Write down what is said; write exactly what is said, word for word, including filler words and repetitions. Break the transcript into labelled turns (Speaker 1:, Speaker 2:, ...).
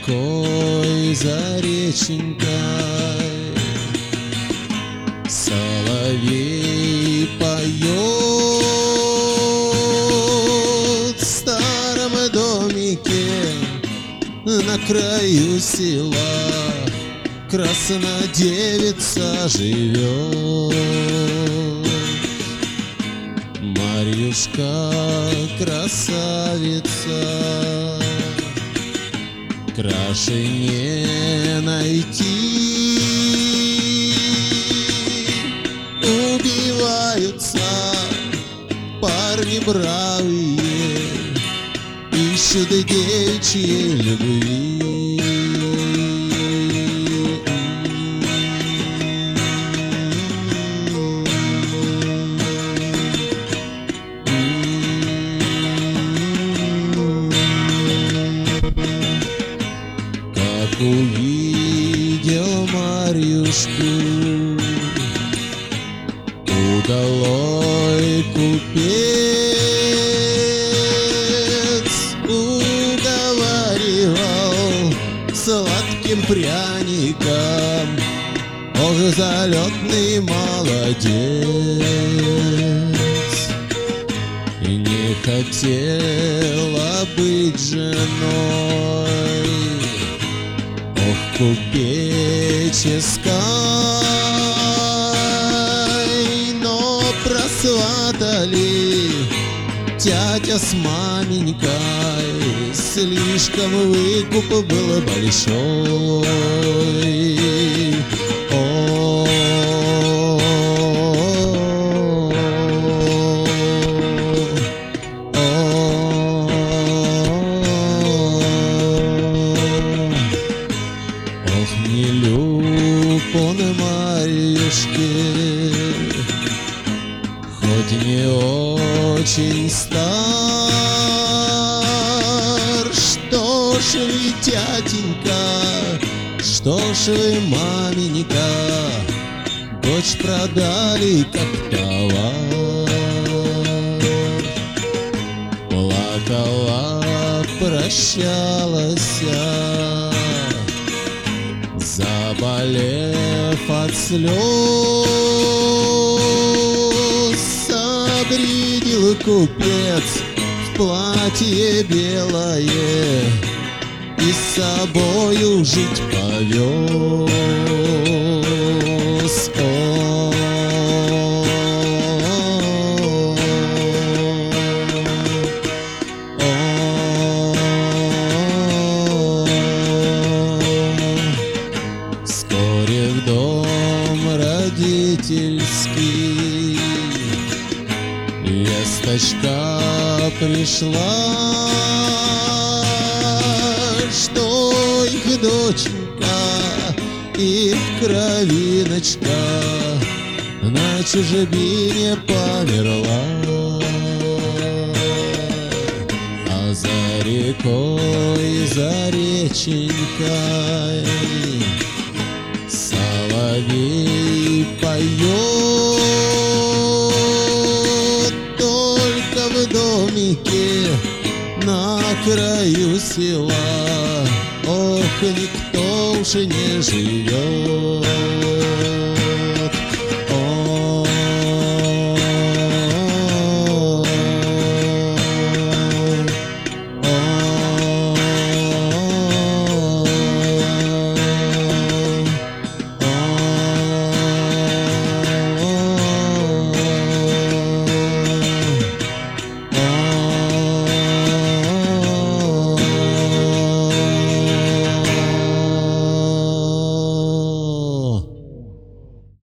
Speaker 1: рекой, за реченькой соловей поет в старом домике на краю села. Краснодевица живет, Марьюшка красавица, краше не найти. Убиваются парни бравые, ищут девичьей любви. Увидел Марьюшку удалой купец, уговаривал сладким пряником, ох, залетный молодец. И не хотела быть женой, ох, купеческой, но просватали тятя с маменькой, слишком выкуп был большой. О, не люб он Марьюшке, хоть не очень стар. Что ж вы, тятенька, что ж вы, маменька, дочь продали как товар. Плакала, прощалась, заболев от слез. Обредил купец в платье белое и с собою жить повез. О, вскоре в дом родительский весточка пришла, что их доченька, их кровиночка на чужбине померла. А за рекой, за реченькой соловей поет, только в домике на краю села, ох, никто уж не живет.